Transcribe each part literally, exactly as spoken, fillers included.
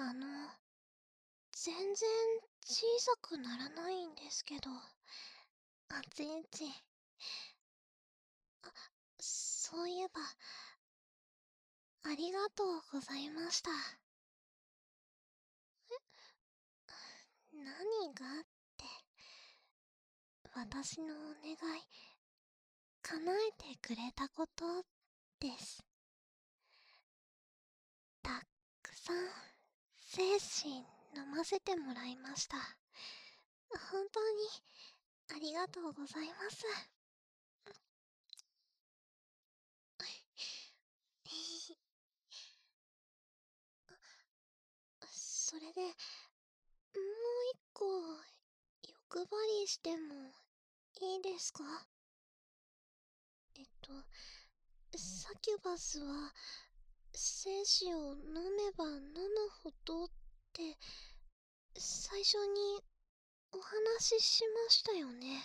あの、全然小さくならないんですけど、あちんちん。そういえば、ありがとうございました。何がって、私のお願い、叶えてくれたことです。たくさん、精子飲ませてもらいました。本当に、ありがとうございます。それで、もう一個、欲張りしてもいいですか？えっと、サキュバスは、精子を飲めば飲むほどって、最初にお話ししましたよね。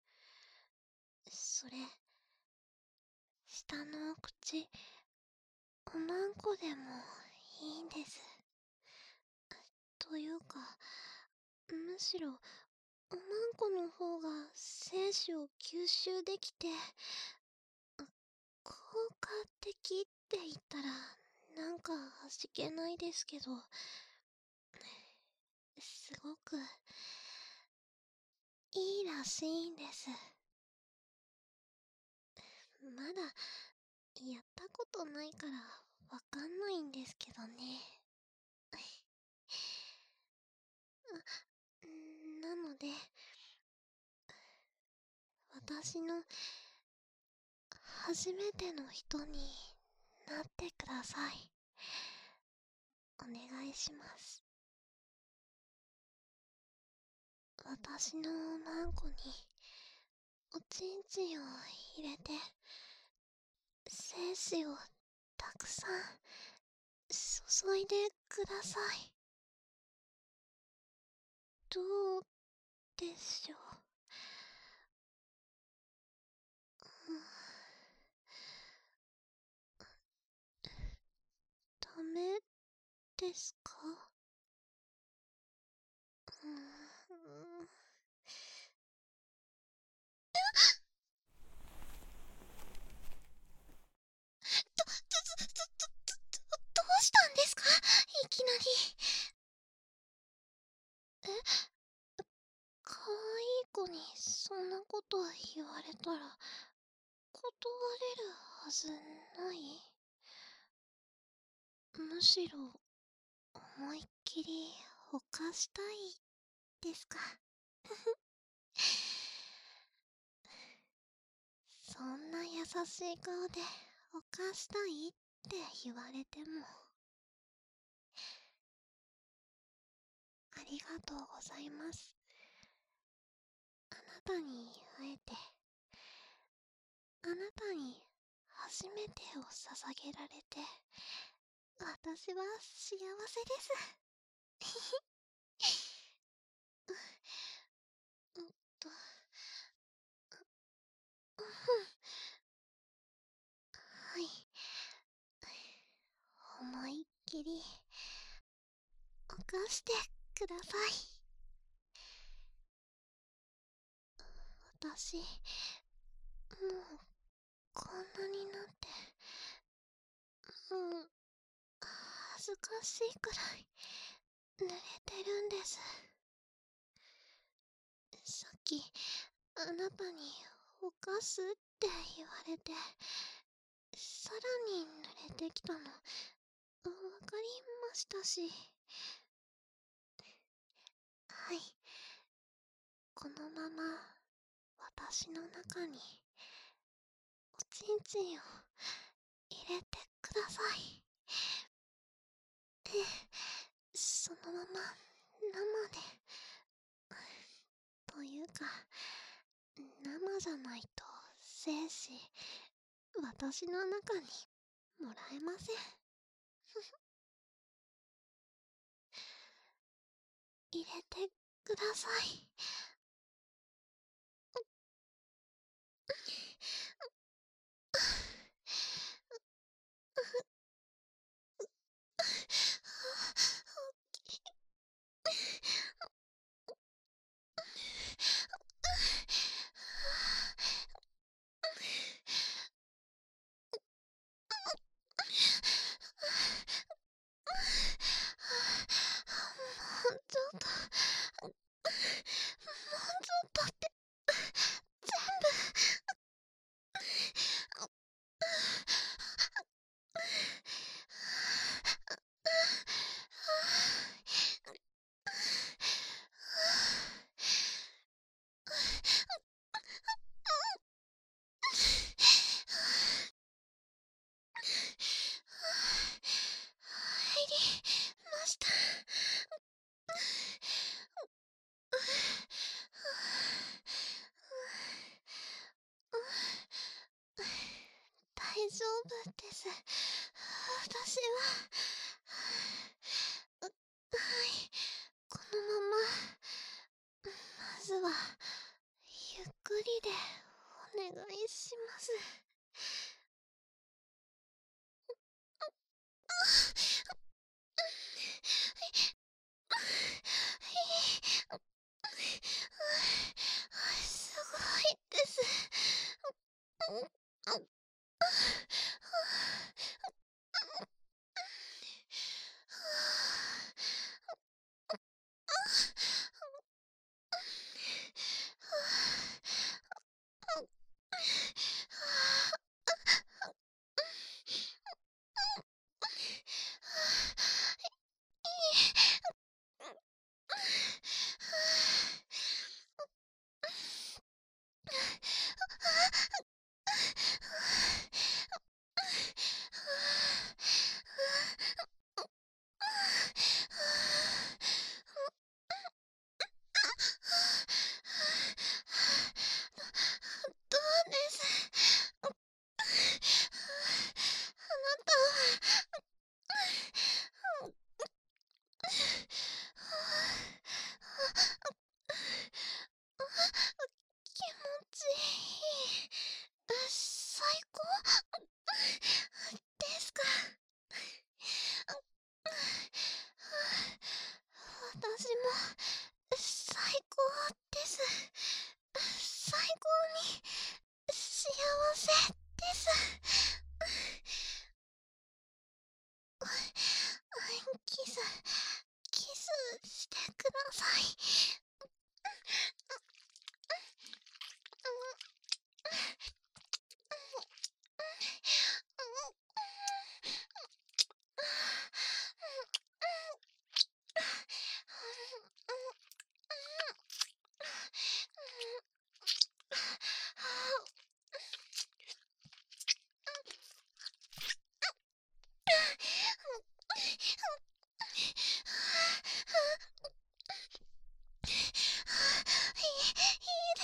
それ、下のお口、おまんこでもいいんです。というか、むしろ、おまんこの方が精子を吸収できて、効果的って言ったら、なんか味気ないですけど、すごく、いいらしいんです。まだ、やったことないから、わかんないんですけどね。なので、私の、初めての人になってください。お願いします。私のおまんこに、おちんちんを入れて、精子をたくさん注いでください。どうでしょう。ダメですか？うーん。ど、ど、ど、ど、ど、どうしたんですか？いきなり。え、可愛い子にそんなこと言われたら、断れるはずない？むしろ、思いっきり、ほかしたい、ですか？そんな優しい顔で、ほかしたいって言われても。ありがとうございます。あなたに会えて、あなたに初めてを捧げられて、私は幸せです。うっと、はい。思いっきり、犯してください。私、もう、こんなになって、もう、恥ずかしいくらい、濡れてるんです。さっき、あなたに、ほかすって言われて、さらに濡れてきたの、わかりましたし。はい。このまま、私の中に、おちんちんを入れてください。で、そのまま、生で、というか、生じゃないと、精子、私の中に、もらえません。入れてください。 した。大丈夫です。私は、はい、このまま、まずは、ゆっくりでお願いします。すごいです。どうです。あなたは、気持ちいい。最高ですか。私も最高です。最高に幸せです。キス、キスしてください。いいです。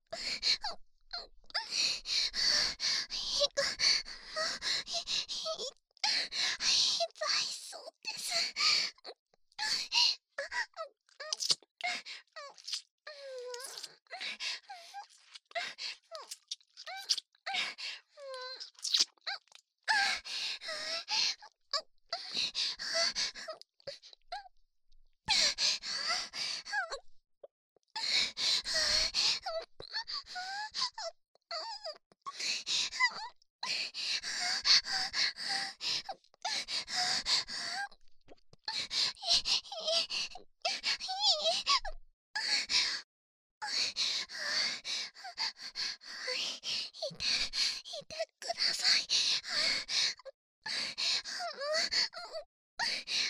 いく、い、い、痛いそうです。はい、いて、いてください。あの、もう、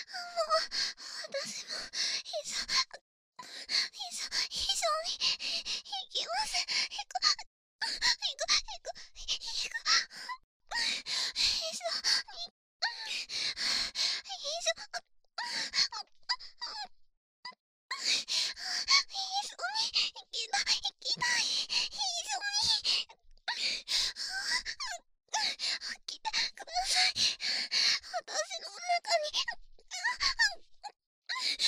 私も、一緒、一緒、一緒に、行きます。行く、行く、行く、行く、一緒に、一緒、一緒に、行きたい、行きたい、一緒に、来てください。私の中に、出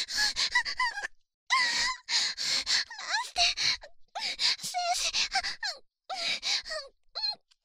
して、先生。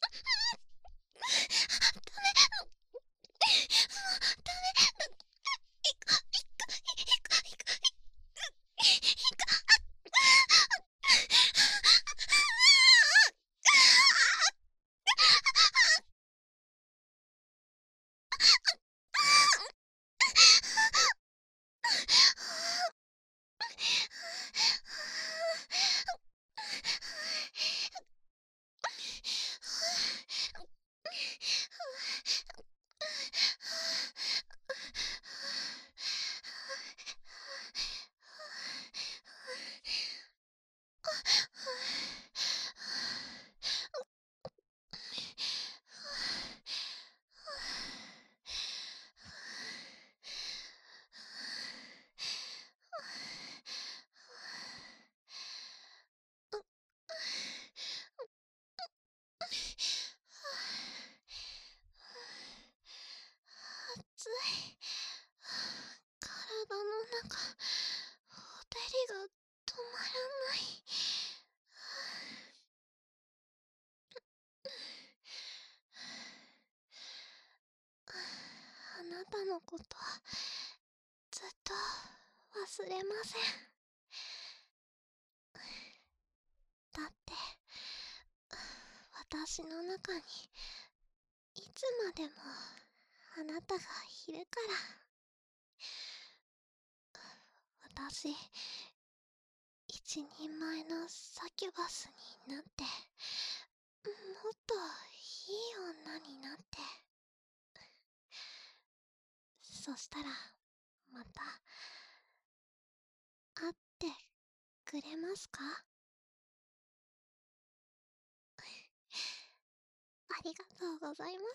ことずっと忘れません。だって私の中にいつまでもあなたがいるから。私一人前のサキュバスになってもっといい女になって、そしたらまた会ってくれますか？ありがとうございます。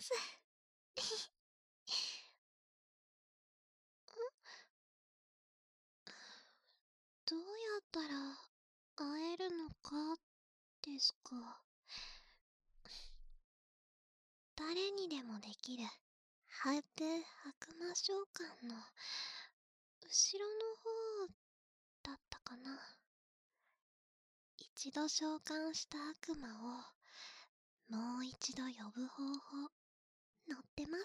どうやったら会えるのかですか。誰にでもできるハート悪魔召喚の後ろの方だったかな。一度召喚した悪魔をもう一度呼ぶ方法載ってます。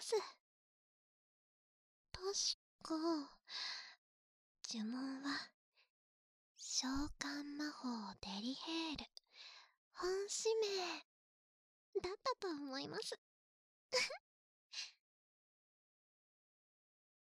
確か呪文は召喚魔法デリヘール本使命だったと思います。